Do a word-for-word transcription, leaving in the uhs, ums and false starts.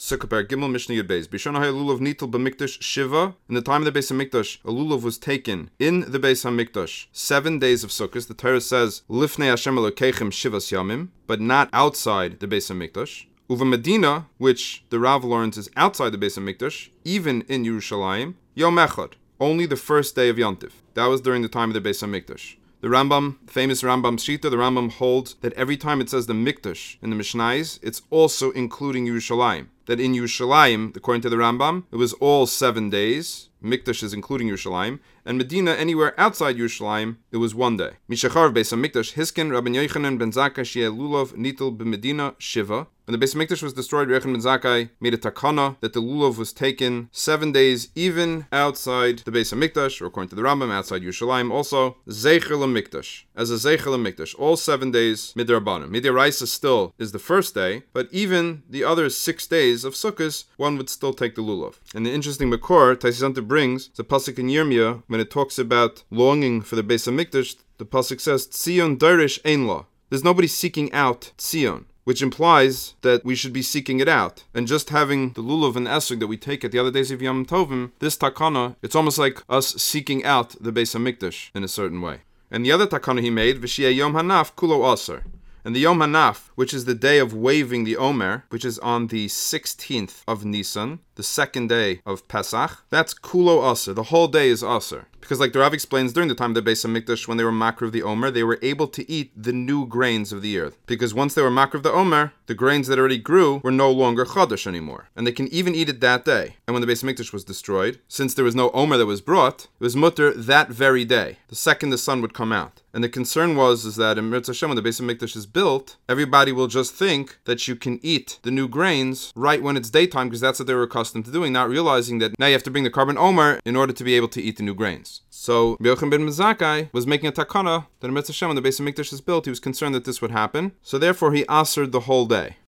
Sukkah Per Gimel Mishnah Yud Beis. Bishana hay lulav nitel b'mikdash shiva. In the time of the Beis Hamikdash, a lulav was taken in the Beis Hamikdash. Seven days of Sukkot. The Torah says lifnei Hashem Elokeichem shivas yamim, but not outside the Beis Hamikdash. Uva Medina, which the Rav learns is outside the Beis Hamikdash, even in Yerushalayim, Yom Echad, only the first day of Yontif. That was during the time of the Beis Hamikdash. The Rambam, famous Rambam Shita, the Rambam holds that every time it says the Mikdash in the Mishnayos, it's also including Yerushalayim. That in Yerushalayim, according to the Rambam, it was all seven days. Mikdash is including Yerushalayim, and Medina, anywhere outside Yerushalayim, it was one day. Mishachar Beis Hamikdash Hiskin Rabbi Yochanan ben Zakkai Shei Lulav Nitel b'Medina Shiva. When the Beis Hamikdash was destroyed, Rabbi Yochanan ben Zakkai made a takana that the lulav was taken seven days, even outside the Beis Hamikdash, or according to the Rambam, outside Yerushalayim. Also Zeicher LaMikdash, as a Zeicher LaMikdash, all seven days midrabanan. Midoraisa still is the first day, but even the other six days of Sukkot, one would still take the lulav. And the interesting makor Taisanta brings the pasuk in Yirmiyah when it talks about longing for the Beis Hamikdash. The pasuk says Tzion Darish Ein La. There's nobody seeking out Tzion, which implies that we should be seeking it out. And just having the lulav and esrog that we take at the other days of Yom Tovim, this takana, it's almost like us seeking out the Beis Hamikdash in a certain way. And the other takana he made, V'shiyeh Yom Hanaf Kulo Aser. And the Yom Hanaf, which is the day of waving the Omer, which is on the sixteenth of Nisan, the second day of Pesach, that's Kulo Aser. The whole day is Aser. Because like the Rav explains, during the time of the Beis Hamikdash, when they were makar of the Omer, they were able to eat the new grains of the earth. Because once they were makar of the Omer, the grains that already grew were no longer Chadash anymore. And they can even eat it that day. And when the Beis Hamikdash was destroyed, since there was no Omer that was brought, it was mutter that very day, the second the sun would come out. And the concern was is that in Mirz Hashem, when the Beis Hamikdash is built, everybody will just think that you can eat the new grains right when it's daytime, because that's what they were accustomed to doing, not realizing that now you have to bring the carbon Omer in order to be able to eat the new grains. So Yochanan ben Zakkai was making a takana that in Mirz Hashem, when the Beis Hamikdash is built, he was concerned that this would happen. So therefore he asered the whole day.